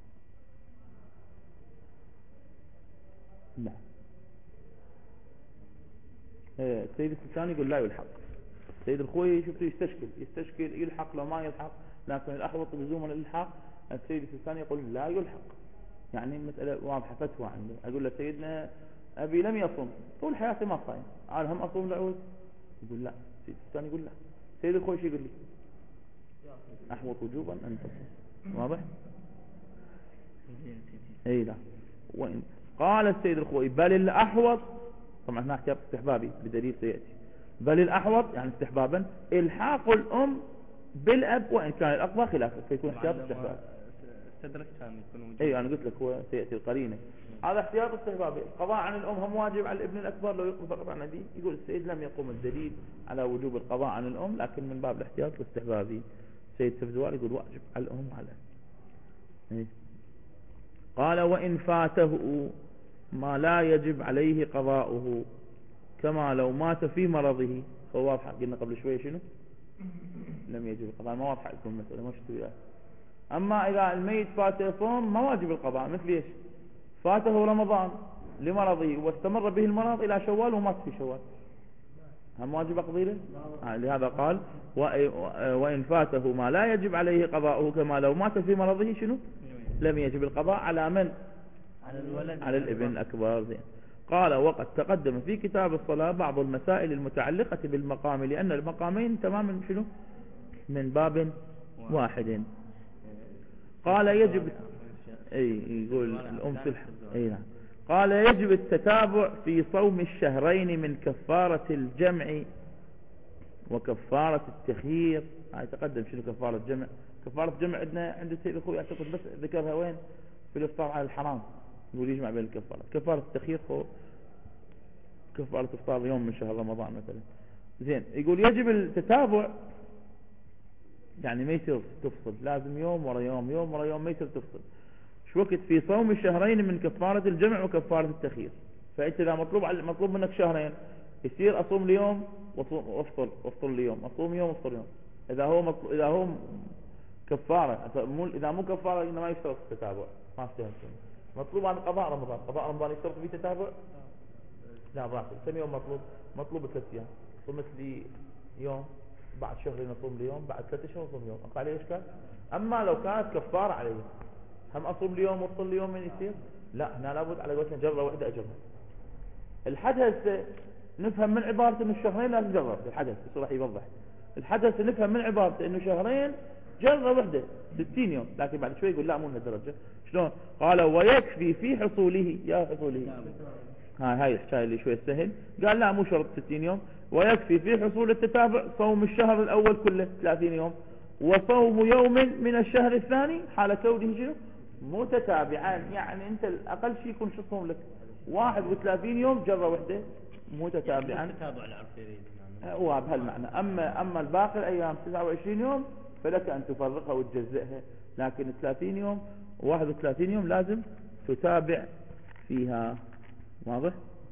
نعم. السيد الثاني يقول لا يلحق. السيد الخوي شفته يستشكل يستشكل يلحق لو ما يلحق، لكن الأحوط لزوما الإلحاق. السيد الثاني يقول لا يلحق، يعني المسألة واضحة فتوى عنده. أقول له سيدنا أبي لم يصم طول حياتي ما صايم قال هم أصوم لعود؟ يقول لا. السيد الثاني يقول لا. السيد الخوي يقول لي أحوط وجوبا أن تصوم. واضح؟ أي لا. وإن قال السيد الخوي بل الأحوط، طبعا هنا احتياط استحبابي بدليل سيأتي، بل الأحوط يعني استحبابا الحاق الأم بالأب وإن كان الأقوى خلافه فيكون احتياط استحبابي. استدركت أن يكون وجوب. اي انا قلت لك هو سيأتي القرينة. هذا احتياط استحبابي. القضاء عن الأم هم واجب على الابن الأكبر لو يقضي فقط عن أبيه. يقول السيد لم يقوم الدليل على وجوب القضاء عن الأم، لكن من باب الاحتياط الاستحبابي. السيد سفزوار يقول واجب على الأم على إيه؟ قال وإن فاته ما لا يجب عليه قضاؤه كما لو مات في مرضه، فهو واضح قلنا قبل شوية شنو لم يجب القضاء، ما واضح لكم المسألة ما شفتوا. أما إذا الميت فاته صوم ما واجب القضاء، مثل إيش؟ فاته رمضان لمرضه واستمر به المرض إلى شوال ومات في شوال، هم واجب أقضي له؟ آه لهذا قال وإن فاته ما لا يجب عليه قضاؤه كما لو مات في مرضه شنو لم يجب القضاء على من؟ على الولد على الابن الأكبر. زين. قال وقد تقدم في كتاب الصلاة بعض المسائل المتعلقة بالمقام، لأن المقامين تماما شنو من باب واحد. قال يجب اي يقول الأم تلحق. اي نعم. قال يجب التتابع في صوم الشهرين من كفارة الجمع وكفارة التخيير. هاي تقدم شنو كفارة الجمع. كفارة الجمع عندنا عند السيد اخوي اعتقد بس ذكرها وين في الافطار على الحرام، يقول يجمع بين الكفارة. كفارة التخيير هو كفارة افطار يوم من شهر رمضان مثلا. زين يقول يجب التتابع، يعني ما يصير تفصل، لازم يوم ورا يوم يوم ورا يوم، ما يصير تفصل. شو وقت في صوم الشهرين من كفارة الجمع وكفارة التخيير. فانت اذا مطلوب مطلوب منك شهرين، يصير اصوم اليوم وافطر وافطر اليوم، اصوم يوم وافطر يوم. اذا هو مطلوب اذا هو كفارة، اذا مو كفارة انه ما يشترط التتابع، ما استاهل. مطلوب عن قضاء رمضان، قضاء رمضان يشترط فيه تتابع؟ لا براحتك. كم يوم مطلوب؟ مطلوب ثلاث ايام. صمت لي يوم، بعد شهرين اصوم لي يوم، بعد ثلاث شهور اصوم يوم، اقع عليه اشكال؟ اما لو كانت كفارة عليه، هم اصوم لي يوم وافطر لي يوم من يصير؟ لا، هنا لابد على قولتنا جرة واحدة اجرها. الحدث نفهم من عبارة انه الشهرين لازم جرة. الحدث راح يوضح الحدث، نفهم من عبارة انه شهرين جرة واحدة ستين يوم، لكن بعد شوي يقول لا مو لهالدرجة. شلون؟ قال ويكفي في حصوله، يا حصوله هاي هاي الحكاية اللي شوي سهل. قال لا مو شرط ستين يوم، ويكفي في حصول التتابع صوم الشهر الاول كله ثلاثين يوم، وصوم يوم من الشهر الثاني حال كونه شنو متتابعان. يعني انت الاقل شيء يكون شو صوم لك واحد وثلاثين يوم جرة واحدة متتابعان. التتابع العرفي يريد هو بهالمعنى. اما اما الباقي الايام تسعة وعشرين يوم فلك ان تفرقها وتجزئها، لكن ثلاثين يوم واحد وثلاثين يوم لازم تتابع فيها. واضح؟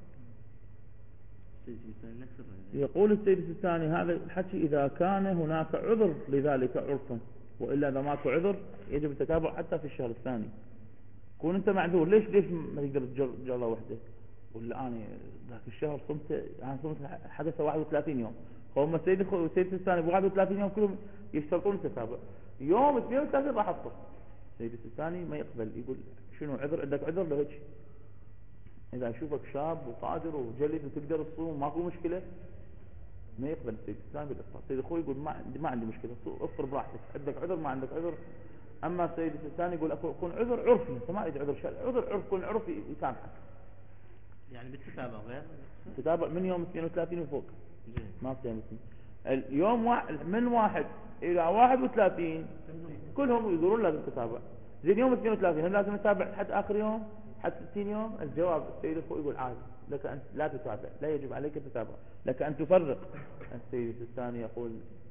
يقول السيد الثاني هذا الحكي إذا كان هناك عذر لذلك عرفا، وإلا إذا ماكو عذر يجب التتابع حتى في الشهر الثاني. كون أنت معذور، ليش ليش ما تقدر جرة واحدة؟ ولا أنا ذاك الشهر صمت، أنا صمت حدث واحد وثلاثين يوم، هم السيد السيد الثاني ب واحد وثلاثين يوم كلهم يشترطون التتابع. يوم اثنين وثلاثين راح أفطر. السيد الثاني ما يقبل، يقول شنو عذر؟ عندك عذر لهيك؟ إذا يشوفك شاب وقادر وجلد وتقدر تصوم ماكو مشكلة، ما يقبل السيد الثاني بالإفطار. السيد أخوي يقول ما ما عندي مشكلة، افطر براحتك، عندك عذر ما عندك عذر. أما السيد الثاني يقول أكون عذر عرفي، أنت ما أريد عذر شرعي، عذر عرف، كون عرفي يسامحك. يعني بالتتابع غير التتابع من يوم اثنين وثلاثين وفوق ما استهم اليوم واحد من واحد إلى واحد وثلاثين كلهم يقولون لازم تتابع. زين يوم اثنين وثلاثين هم لازم نتابع حتى آخر يوم حتى ستين يوم؟ الجواب السيد الخوي يقول عادي، لك أن لا تتابع، لا يجب عليك التتابع، لك أن تفرق. السيد الثاني يقول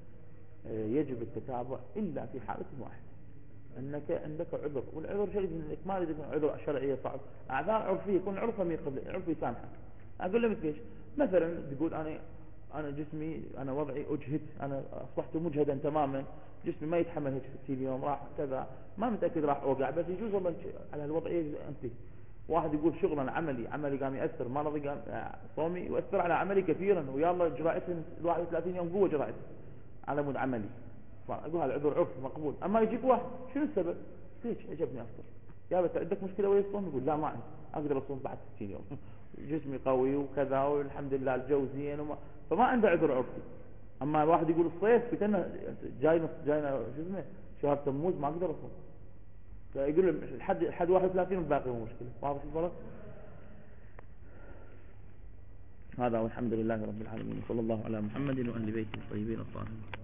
يجب التتابع إلا في حالة واحدة، أنك عندك عذر، والعذر شيء أنك ما يريد يكون عذر شرعية صعب، أعذار عرفية يكون عرفها ميقبل عرفي يسامحك. أقول له مثل ايش؟ مثلا تقول أنا أنا جسمي أنا وضعي أجهد، أنا أصبحت مجهدا تماما، جسمي ما يتحمل هيك ستين يوم، راح كذا ما متأكد راح أوقع، بس يجوز والله على الوضعية أنت. واحد يقول شغلا عملي عملي قام يأثر، مرضي قام صومي يؤثر على عملي كثيرا، ويلا جرائتهم واحد وثلاثين يوم قوة جرائتهم على مود عملي، فأقول هذا العذر عرف مقبول. أما يجيك واحد شنو السبب؟ ليش عجبني أفطر؟ يا بس عندك مشكلة ويا الصوم؟ يقول لا ما عندي، أقدر أصوم بعد ستين يوم، جسمي قوي وكذا والحمد لله الجو زين وما، فما عنده عذر عرفي. أما واحد يقول الصيف فتنا جاينا جاينا شو اسمه شهر تموز ما أقدر أصوم، فيقول الحد الحد واحد وثلاثين والباقي مو مشكلة. واضح الفرق؟ هذا والحمد لله رب العالمين، صلى الله على محمد وأهل بيته الطيبين الطاهرين.